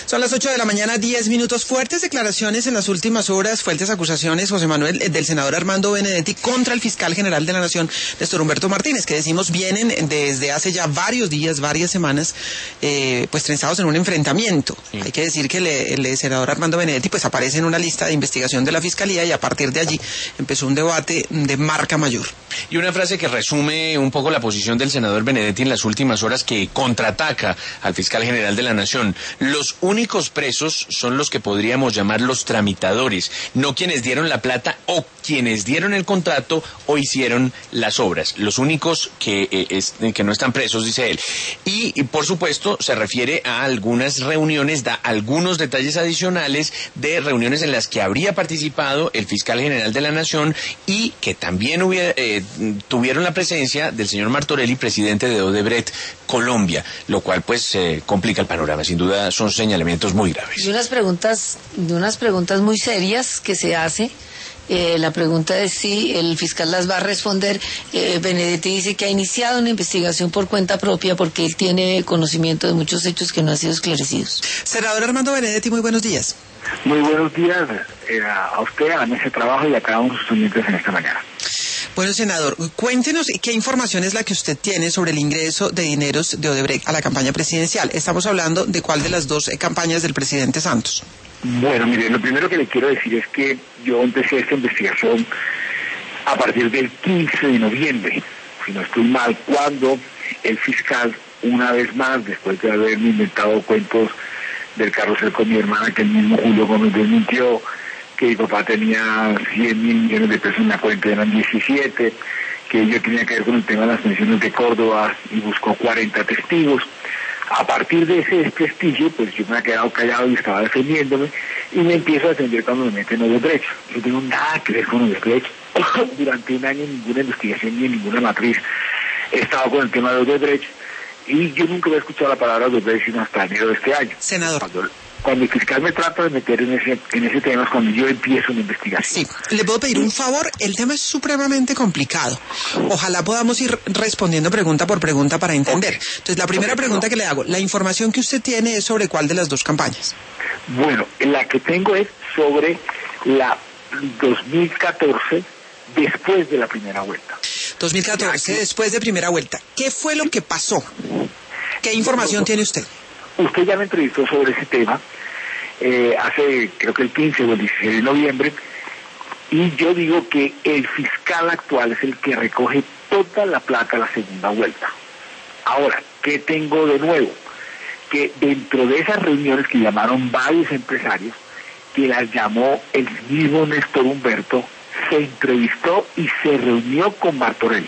Son las 8 de la mañana, 10 minutos. Fuertes declaraciones en las últimas horas, fuertes acusaciones, José Manuel, del senador Armando Benedetti contra el fiscal general de la Nación, Néstor Humberto Martínez, que decimos vienen desde hace ya varios días, varias semanas, pues trenzados en un enfrentamiento. Sí. Hay que decir que el senador Armando Benedetti pues aparece en una lista de investigación de la Fiscalía y a partir de allí empezó un debate de marca mayor. Y una frase que resume un poco la posición del senador Benedetti en las últimas horas, que contraataca al fiscal general de la Nación. Los únicos presos son los que podríamos llamar los tramitadores, no quienes dieron la plata o quienes dieron el contrato o hicieron las obras. Los únicos que no están presos, dice él. Y por supuesto se refiere a algunas reuniones, da algunos detalles adicionales de reuniones en las que habría participado el fiscal general de la Nación y que también tuvieron la presencia del señor Martorelli, presidente de Odebrecht Colombia, lo cual pues complica el panorama. Sin duda son señalamientos muy graves. Y unas preguntas muy serias que se hace. La pregunta es si el fiscal las va a responder. Benedetti dice que ha iniciado una investigación por cuenta propia porque él tiene conocimiento de muchos hechos que no han sido esclarecidos. Senador Armando Benedetti, muy buenos días. Muy buenos días a usted, a la mesa de trabajo y a cada uno de sus oyentes en esta mañana. Bueno, senador, cuéntenos qué información es la que usted tiene sobre el ingreso de dineros de Odebrecht a la campaña presidencial. Estamos hablando de cuál de las dos campañas del presidente Santos. Bueno, mire, lo primero que le quiero decir es que yo empecé esta investigación a partir del 15 de noviembre, si no estoy mal, cuando el fiscal, una vez más, después de haberme inventado cuentos del carrusel con mi hermana, que el mismo Julio Gómez desmintió, que mi papá tenía 100 mil millones de pesos en la cuenta, eran 17, que yo tenía que ver con el tema de las pensiones de Córdoba y buscó 40 testigos. A partir de ese desprestigio, pues yo me he quedado callado y estaba defendiéndome y me empiezo a defender cuando me meten en Odebrecht. Yo no tengo nada que ver con Odebrecht. Durante un año ninguna investigación ni en ninguna matriz he estado con el tema de Odebrecht y yo nunca había escuchado la palabra Odebrecht sino hasta enero de este año. Senador. Cuando el fiscal me trata de meter en ese tema es cuando yo empiezo una investigación. Sí, le puedo pedir un favor, el tema es supremamente complicado. Ojalá podamos ir respondiendo pregunta por pregunta para entender. Okay. Entonces, la primera pregunta que le hago, la información que usted tiene es sobre cuál de las dos campañas. Bueno, la que tengo es sobre la 2014, después de la primera vuelta. 2014, después de primera vuelta. ¿Qué fue lo que pasó? ¿Qué información tiene usted? Usted ya me entrevistó sobre ese tema hace, creo que el 15 o el 16 de noviembre, y yo digo que el fiscal actual es el que recoge toda la plata a la segunda vuelta. Ahora, ¿qué tengo de nuevo? Que dentro de esas reuniones que llamaron varios empresarios, que las llamó el mismo Néstor Humberto, se entrevistó y se reunió con Martorelli.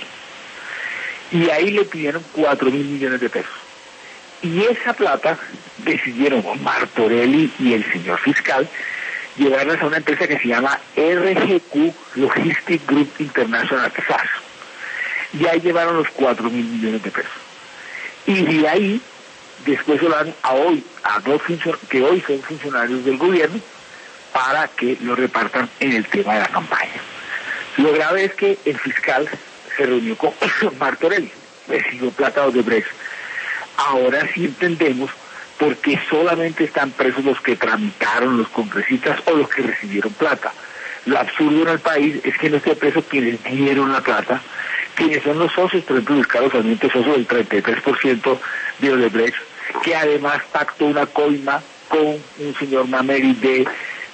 Y ahí le pidieron 4.000 millones de pesos. Y esa plata decidieron Martorelli y el señor fiscal llevarlas a una empresa que se llama RGQ Logistic Group International SAS. Y ahí llevaron los 4.000 millones de pesos. Y de ahí, después se lo dan a dos que hoy son funcionarios del gobierno para que lo repartan en el tema de la campaña. Lo grave es que el fiscal se reunió con Martorelli, recibió plata de Odebrecht. Ahora sí entendemos por qué solamente están presos los que tramitaron, los congresistas o los que recibieron plata. Lo absurdo en el país es que no esté preso quienes dieron la plata, quienes son los socios, por ejemplo, Luis Carlos Sarmiento, socio del 33% de Odebrecht, que además pactó una coima con un señor Mameri de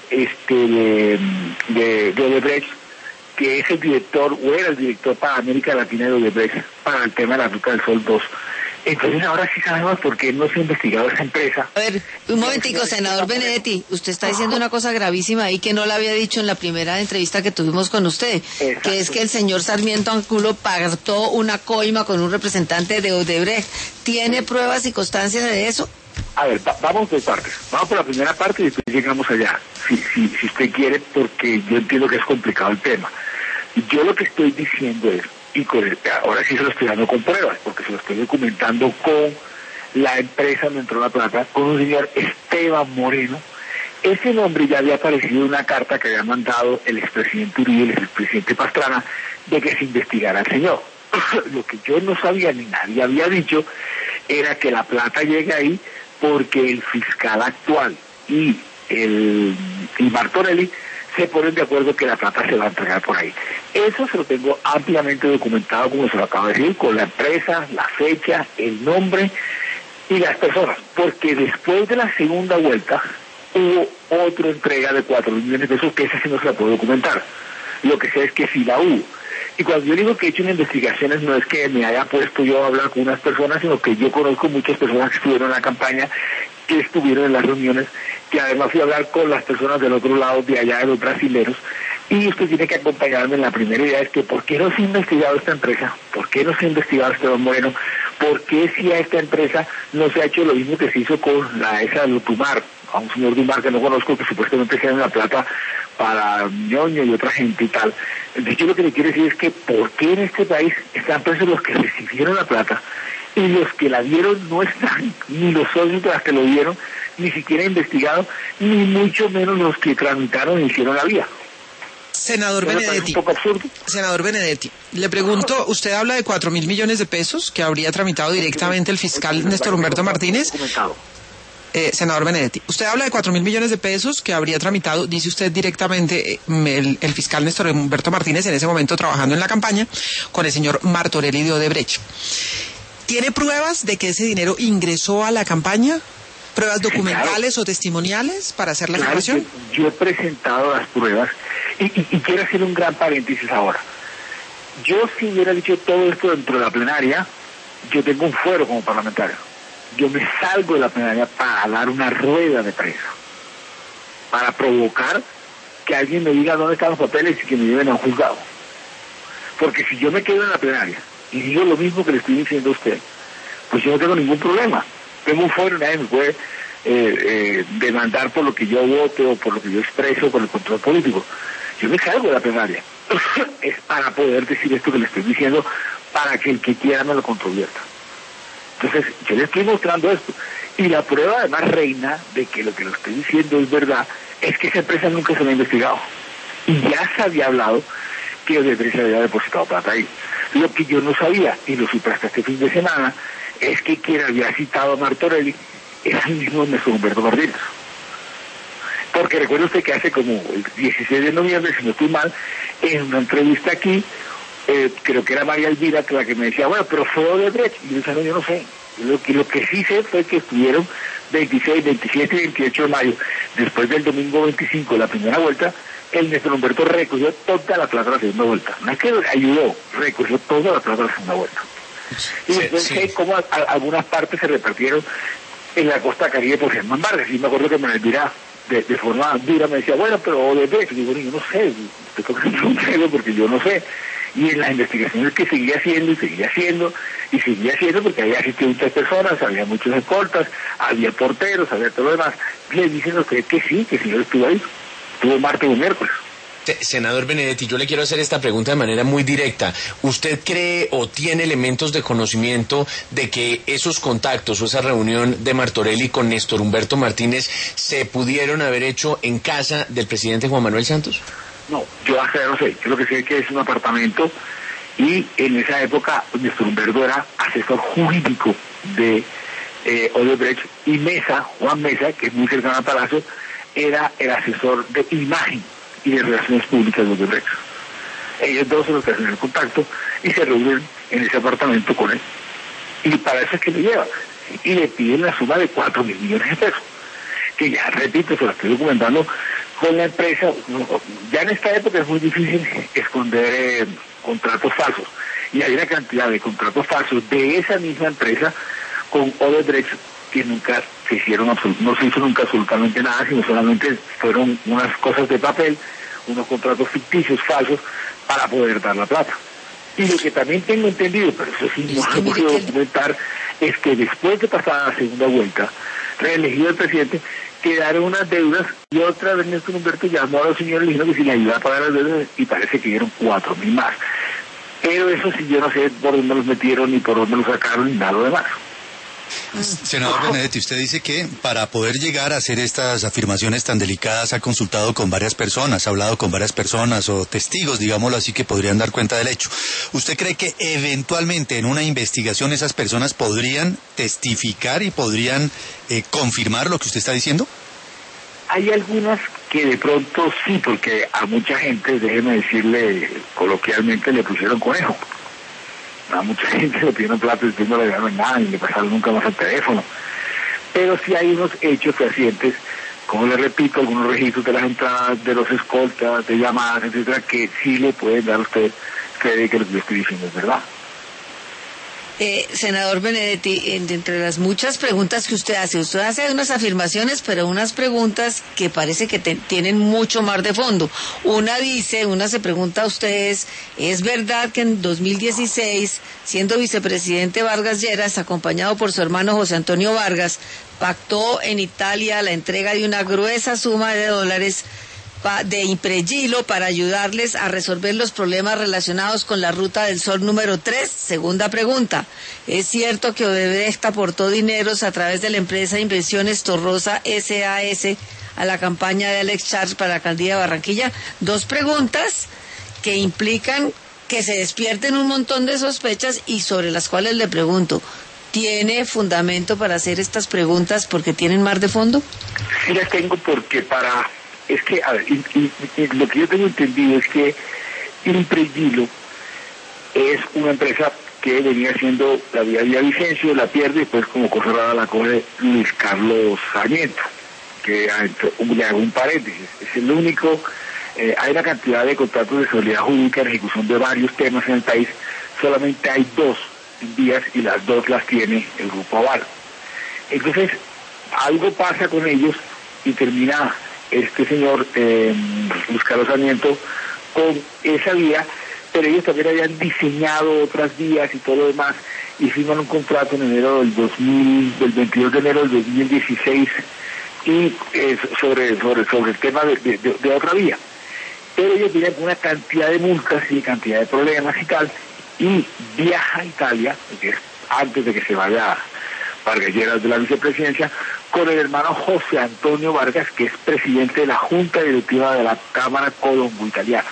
Odebrecht, que es el director, o era el director para América Latina de Odebrecht, para el tema de la Ruta del Sol 2. Entonces ahora sí sabemos por qué no se ha investigado esa empresa. A ver, un momentico, senador Benedetti, usted está diciendo una cosa gravísima ahí que no la había dicho en la primera entrevista que tuvimos con usted. Exacto. Que es que el señor Sarmiento Angulo pactó una coima con un representante de Odebrecht. ¿Tiene pruebas y constancia de eso? A ver, vamos por partes. Vamos por la primera parte y después llegamos allá, si usted quiere, porque yo entiendo que es complicado el tema. Yo lo que estoy diciendo es, y ahora sí se lo estoy dando con pruebas, porque se lo estoy documentando con la empresa donde entró la plata, con un señor Esteban Moreno. Ese nombre ya había aparecido en una carta que había mandado el expresidente Uribe, el expresidente Pastrana, de que se investigara al señor. Lo que yo no sabía ni nadie había dicho era que la plata llega ahí porque el fiscal actual y Martorelli se ponen de acuerdo que la plata se va a entregar por ahí. Eso se lo tengo ampliamente documentado, como se lo acabo de decir, con la empresa, la fecha, el nombre y las personas, porque después de la segunda vuelta hubo otra entrega de 4.000 millones de pesos, que esa sí no se la puedo documentar. Lo que sé es que sí la hubo. Y cuando yo digo que he hecho una investigación, no es que me haya puesto yo a hablar con unas personas, sino que yo conozco muchas personas que estuvieron en la campaña, que estuvieron en las reuniones, que además fui a hablar con las personas del otro lado, de allá, de los brasileros, y usted tiene que acompañarme en la primera idea, es que ¿por qué no se ha investigado esta empresa? ¿Por qué no se ha investigado Esteban Moreno? ¿Por qué si a esta empresa no se ha hecho lo mismo que se hizo con esa de Dumar, a un señor Dumar que no conozco, que supuestamente se da la plata para Ñoño y otra gente y tal? Entonces yo lo que le quiero decir es que ¿por qué en este país están presos los que recibieron la plata y los que la dieron no están, ni los socios de las que lo dieron, ni siquiera investigados, ni mucho menos los que tramitaron e hicieron la vía? Senador Benedetti, senador Benedetti, le pregunto, usted habla de 4.000 millones de pesos que habría tramitado directamente el fiscal Néstor Humberto Martínez. Senador Benedetti, usted habla de 4.000 millones de pesos que habría tramitado, dice usted directamente, el fiscal Néstor Humberto Martínez, en ese momento trabajando en la campaña, con el señor Martorelli de Odebrecht. ¿Tiene pruebas de que ese dinero ingresó a la campaña? ¿Pruebas documentales o testimoniales para hacer la afirmación? Yo he presentado las pruebas y quiero hacer un gran paréntesis ahora. Yo, si hubiera dicho todo esto dentro de la plenaria, yo tengo un fuero como parlamentario. Yo me salgo de la plenaria para dar una rueda de prensa, para provocar que alguien me diga dónde están los papeles y que me lleven a un juzgado. Porque si yo me quedo en la plenaria y digo lo mismo que le estoy diciendo a usted, pues yo no tengo ningún problema. Tengo un fuero, nadie me puede demandar por lo que yo vote o por lo que yo expreso, por el control político. Yo me salgo de la plenaria. Es para poder decir esto que le estoy diciendo, para que el que quiera me lo controvierta. Entonces, yo le estoy mostrando esto. Y la prueba además reina de que lo estoy diciendo es verdad, es que esa empresa nunca se la ha investigado. Y ya se había hablado que Odebrecht había depositado plata ahí. Lo que yo no sabía, y lo supe hasta este fin de semana, es que quien había citado a Martorelli era el mismo Néstor Humberto Martínez. Porque recuerde usted que hace como el 16 de noviembre, si no estoy mal, en una entrevista aquí, creo que era María Elvira la que me decía, bueno, pero fue Odebrecht. Y yo decía, no, yo no sé. Lo que sí sé fue que estuvieron 26, 27 y 28 de mayo, después del domingo 25 de la primera vuelta, el Néstor Humberto recogió toda la plata de la segunda vuelta. No es que ayudó, recogió toda la plata de la segunda vuelta. Y después sé cómo algunas partes se repartieron en la costa caribe por Germán Vargas. Y me acuerdo que María Elvira de forma dura me decía, bueno, pero Odebrecht, digo, yo no sé, te toca preguntarlo porque yo no sé. Y en las investigaciones que seguía haciendo, porque había asistido muchas personas, había muchos escoltas, había porteros, había todo lo demás, le dicen a usted que sí, que el señor estuvo ahí, estuvo martes o miércoles. Senador Benedetti, yo le quiero hacer esta pregunta de manera muy directa. ¿Usted cree o tiene elementos de conocimiento de que esos contactos o esa reunión de Martorelli con Néstor Humberto Martínez se pudieron haber hecho en casa del presidente Juan Manuel Santos? No, yo hasta no sé. Yo lo que sé es que es un apartamento y en esa época Néstor Humberto era asesor jurídico de Odebrecht y Mesa, Juan Mesa, que es muy cercano a Palacio, era el asesor de imagen y de relaciones públicas de Odebrecht. Ellos dos son los que hacen el contacto y se reúnen en ese apartamento con él. Y para eso es que lo llevan. Y le piden la suma de 4.000 millones de pesos. Que ya, repito, se lo estoy documentando con la empresa. Ya en esta época es muy difícil esconder contratos falsos. Y hay una cantidad de contratos falsos de esa misma empresa con Odebrecht que nunca se hicieron, no se hizo nunca absolutamente nada, sino solamente fueron unas cosas de papel, unos contratos ficticios, falsos, para poder dar la plata. Y lo que también tengo entendido, pero eso sí no lo puedo documentar, es que después de pasar la segunda vuelta, reelegido el presidente, quedaron unas deudas y otra vez Néstor Humberto llamó a los señores y dijo que si le ayudaba a pagar las deudas y parece que dieron 4.000 más. Pero eso sí yo no sé por dónde los metieron ni por dónde los sacaron ni nada demás. Senador Benedetti, usted dice que para poder llegar a hacer estas afirmaciones tan delicadas ha consultado con varias personas, ha hablado con varias personas o testigos, digámoslo así, que podrían dar cuenta del hecho. ¿Usted cree que eventualmente en una investigación esas personas podrían testificar y podrían confirmar lo que usted está diciendo? Hay algunas que de pronto sí, porque a mucha gente, déjeme decirle coloquialmente, le pusieron conejo. A mucha gente le pidieron plata y después no le dieron nada y le pasaron nunca más al teléfono. Pero sí hay unos hechos fehacientes, como le repito, algunos registros de las entradas, de los escoltas, de llamadas, etcétera, que sí le pueden dar a usted cree que lo que yo estoy diciendo es verdad. Senador Benedetti, entre las muchas preguntas que usted hace unas afirmaciones, pero unas preguntas que parece que tienen mucho más de fondo. Una se pregunta a ustedes, ¿es verdad que en 2016, siendo vicepresidente Vargas Lleras, acompañado por su hermano José Antonio Vargas, pactó en Italia la entrega de una gruesa suma de dólares de Impregilo para ayudarles a resolver los problemas relacionados con la Ruta del Sol número 3? Segunda pregunta, ¿es cierto que Odebrecht aportó dineros a través de la empresa de inversiones Torrosa SAS a la campaña de Alex Chars para la alcaldía de Barranquilla? Dos preguntas que implican que se despierten un montón de sospechas y sobre las cuales le pregunto, ¿tiene fundamento para hacer estas preguntas porque tienen más de fondo? Sí las tengo porque es que, a ver, lo que yo tengo entendido es que Impregilo es una empresa que venía haciendo la vía Villavicencio, la pierde y después como cosa rara la coge Luis Carlos Sarmiento, que le hago un paréntesis, es el único, hay una cantidad de contratos de seguridad jurídica en ejecución de varios temas en el país, solamente hay 2 vías y las 2 las tiene el Grupo Aval. Entonces, algo pasa con ellos y termina este señor Luis Carlos Sarmiento con esa vía, pero ellos también habían diseñado otras vías y todo lo demás y firman un contrato en enero del 22 de enero del 2016 y sobre el tema de otra vía. Pero ellos vienen con una cantidad de multas y cantidad de problemas y tal, y viaja a Italia, que es antes de que se vaya Vargas Lleras de la vicepresidencia, con el hermano José Antonio Vargas, que es presidente de la Junta Directiva de la Cámara Colombo-Italiana.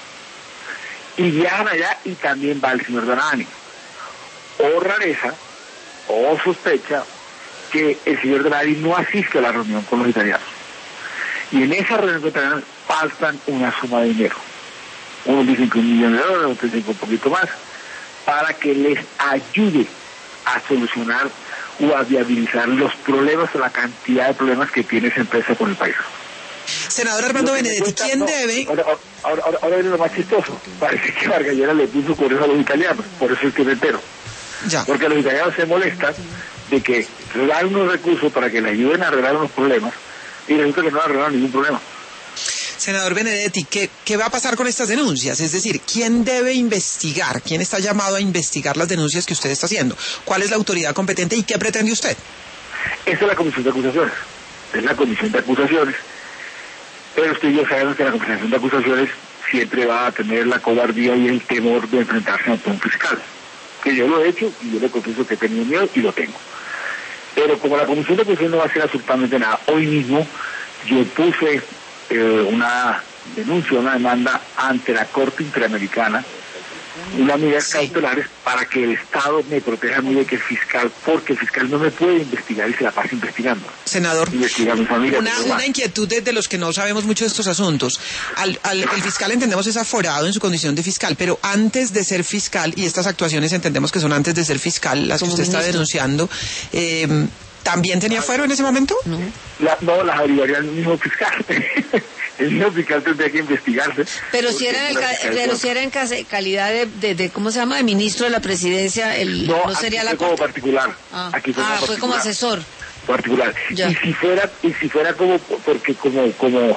Y viajan allá y también va el señor Donani. O rareza, o sospecha, que el señor Donani no asiste a la reunión con los italianos. Y en esa reunión con los italianos faltan una suma de dinero. Unos dicen que $1 millón, otros dicen que un poquito más, para que les ayude a solucionar o a viabilizar los problemas o la cantidad de problemas que tiene esa empresa con el país. Senador Armando Benedetti, ¿quién debe? Ahora viene lo más chistoso. Parece que Vargas Lleras le puso con eso a los italianos, por eso es que me entero. Ya. Porque los italianos se molestan de que dan unos recursos para que le ayuden a arreglar unos problemas y resulta que no arreglan ningún problema. Senador Benedetti, ¿qué va a pasar con estas denuncias? Es decir, ¿quién debe investigar? ¿Quién está llamado a investigar las denuncias que usted está haciendo? ¿Cuál es la autoridad competente y qué pretende usted? Esa es la Comisión de Acusaciones. Es la Comisión de Acusaciones. Pero usted y yo sabemos que la Comisión de Acusaciones siempre va a tener la cobardía y el temor de enfrentarse ante un fiscal. Que yo lo he hecho y yo le confieso que he tenido miedo y lo tengo. Pero como la Comisión de Acusaciones no va a hacer absolutamente nada, hoy mismo yo puse una denuncia, una demanda ante la Corte Interamericana, unas medidas cautelares para que el Estado me proteja a mí de que el fiscal, porque el fiscal no me puede investigar y se la pasa investigando. Senador, investiga a mi familia, una inquietud de los que no sabemos mucho de estos asuntos. El fiscal, entendemos, es aforado en su condición de fiscal, pero antes de ser fiscal, y estas actuaciones entendemos que son antes de ser fiscal, las que usted está denunciando, ¿también tenía fuero en ese momento? No, las averiguaría el mismo fiscal. El mismo fiscal tendría que investigarse. Pero si era en calidad de ¿cómo se llama? De ministro de la presidencia, no sería la como particular. Aquí fue como asesor. Particular. Ya. Y si fuera como, porque como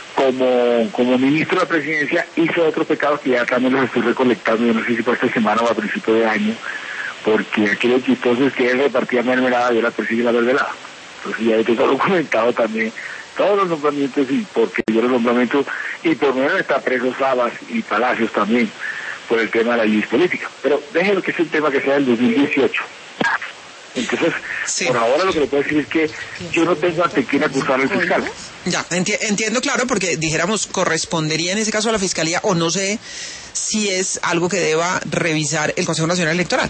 ministro de la presidencia hizo otros pecados que ya también los estoy recolectando, yo no sé si por esta semana o a principio de año, porque aquí lo chistoso es que él repartía mermelada y yo la persigue la mermelada. Entonces ya he documentado también todos los nombramientos y porque yo los nombramientos y por medio está preso Sabas y Palacios también por el tema de la justicia política. Pero déjenlo que es un tema que sea del 2018. Entonces, por ahora lo que le puedo decir es que yo no tengo ante quién acusar al fiscal. Ya, entiendo, claro, porque dijéramos, correspondería en ese caso a la Fiscalía, o no sé si es algo que deba revisar el Consejo Nacional Electoral.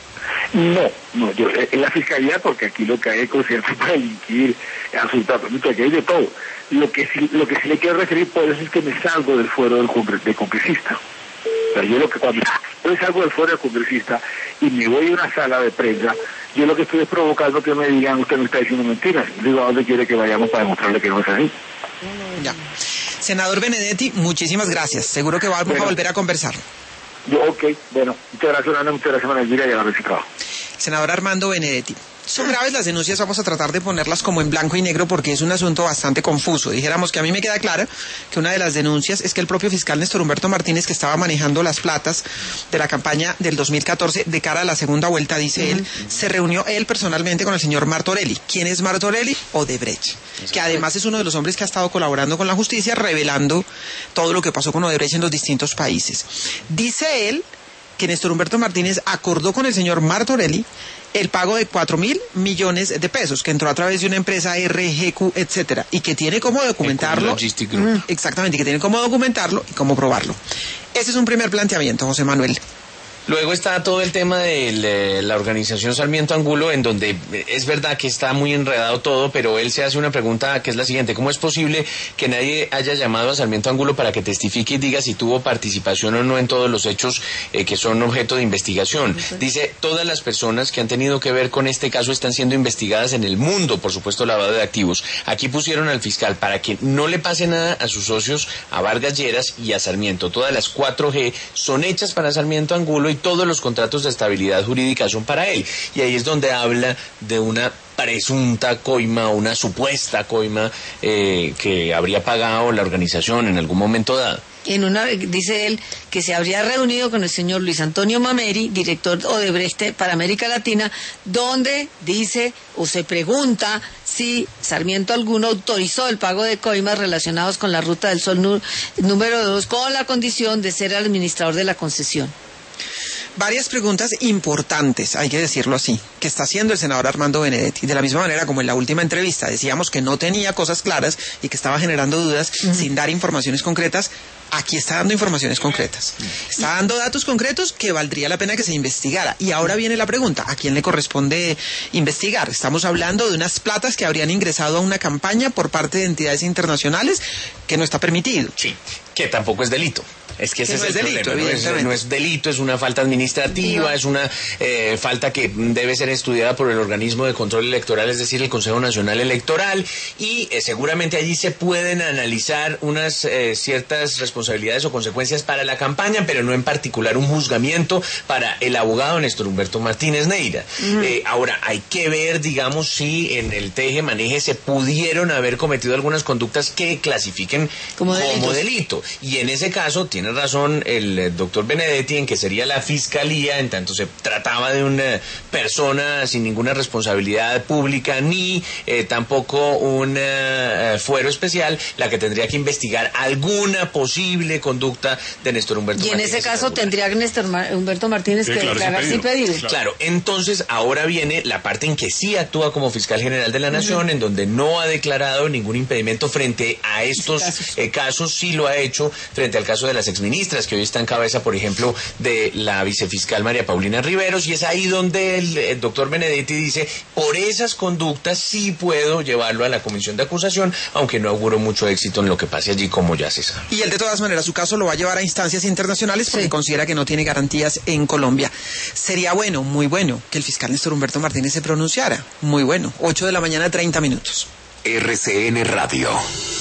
No, yo en la Fiscalía, porque aquí lo que hay es concierto para delinquir, absolutamente, aquí hay de todo. Lo que sí le quiero referir, por eso es que me salgo del fuero de congresista. O sea, cuando yo salgo del fuero de congresista y me voy a una sala de prensa, yo lo que estoy es provocando que me digan, usted me está diciendo mentiras. Digo, ¿a dónde quiere que vayamos para demostrarle que no es así? Ya. Senador Benedetti, muchísimas gracias. Seguro que vamos a volver a conversar. Ok, bueno, muchas gracias, Ana, muchas gracias, Manuel, y a la vez trabajo. Senador Armando Benedetti. Son graves las denuncias, vamos a tratar de ponerlas como en blanco y negro porque es un asunto bastante confuso. Dijéramos que a mí me queda clara que una de las denuncias es que el propio fiscal Néstor Humberto Martínez, que estaba manejando las platas de la campaña del 2014 de cara a la segunda vuelta, dice él, se reunió él personalmente con el señor Martorelli. ¿Quién es Martorelli? Odebrecht, que además es uno de los hombres que ha estado colaborando con la justicia, revelando todo lo que pasó con Odebrecht en los distintos países. Dice él que Néstor Humberto Martínez acordó con el señor Martorelli el pago de 4.000 millones de pesos que entró a través de una empresa RGQ, etcétera, y que tiene cómo documentarlo. Exactamente, que tiene cómo documentarlo y cómo probarlo. Ese es un primer planteamiento, José Manuel. Luego está todo el tema de la organización Sarmiento Angulo, en donde es verdad que está muy enredado todo, pero él se hace una pregunta que es la siguiente: ¿cómo es posible que nadie haya llamado a Sarmiento Angulo para que testifique y diga si tuvo participación o no en todos los hechos que son objeto de investigación? Dice, todas las personas que han tenido que ver con este caso están siendo investigadas en el mundo, por supuesto lavado de activos. Aquí pusieron al fiscal para que no le pase nada a sus socios, a Vargas Lleras y a Sarmiento. Todas las 4G son hechas para Sarmiento Angulo y todos los contratos de estabilidad jurídica son para él. Y ahí es donde habla de una presunta coima, una supuesta coima que habría pagado la organización en algún momento dado. Dice él que se habría reunido con el señor Luis Antonio Mameri, director Odebrecht para América Latina, donde dice o se pregunta si Sarmiento alguno autorizó el pago de coimas relacionados con la Ruta del Sol número 2 con la condición de ser el administrador de la concesión. Varias preguntas importantes, hay que decirlo así, que está haciendo el senador Armando Benedetti. De la misma manera como en la última entrevista decíamos que no tenía cosas claras y que estaba generando dudas sin dar informaciones concretas, aquí está dando informaciones concretas. Está dando datos concretos que valdría la pena que se investigara. Y ahora viene la pregunta, ¿a quién le corresponde investigar? Estamos hablando de unas platas que habrían ingresado a una campaña por parte de entidades internacionales que no está permitido. Sí, que tampoco es delito. Es que ese no es el delito, problema. No es delito, es una falta administrativa, es una falta que debe ser estudiada por el organismo de control electoral, es decir, el Consejo Nacional Electoral, y seguramente allí se pueden analizar unas ciertas responsabilidades o consecuencias para la campaña, pero no en particular un juzgamiento para el abogado Néstor Humberto Martínez Neira. Ahora, hay que ver, digamos, si en el teje-maneje se pudieron haber cometido algunas conductas que clasifiquen como delito. Y en ese caso, tiene razón el doctor Benedetti en que sería la fiscalía, en tanto se trataba de una persona sin ninguna responsabilidad pública ni tampoco un fuero especial, la que tendría que investigar alguna posible conducta de Néstor Humberto Martínez. Y en ese caso tendría Néstor Humberto Martínez que declarar sin pedir. Claro, entonces ahora viene la parte en que sí actúa como fiscal general de la Nación, en donde no ha declarado ningún impedimento frente a estos casos, sí lo ha hecho frente al caso de las exministras, que hoy está en cabeza, por ejemplo, de la vicefiscal María Paulina Riveros, y es ahí donde el doctor Benedetti dice, por esas conductas sí puedo llevarlo a la comisión de acusación, aunque no auguro mucho éxito en lo que pase allí, como ya se sabe. Y él de todas maneras su caso lo va a llevar a instancias internacionales porque considera que no tiene garantías en Colombia. Sería bueno, muy bueno, que el fiscal Néstor Humberto Martínez se pronunciara. Muy bueno. 8 de la mañana, 30 minutos. RCN Radio.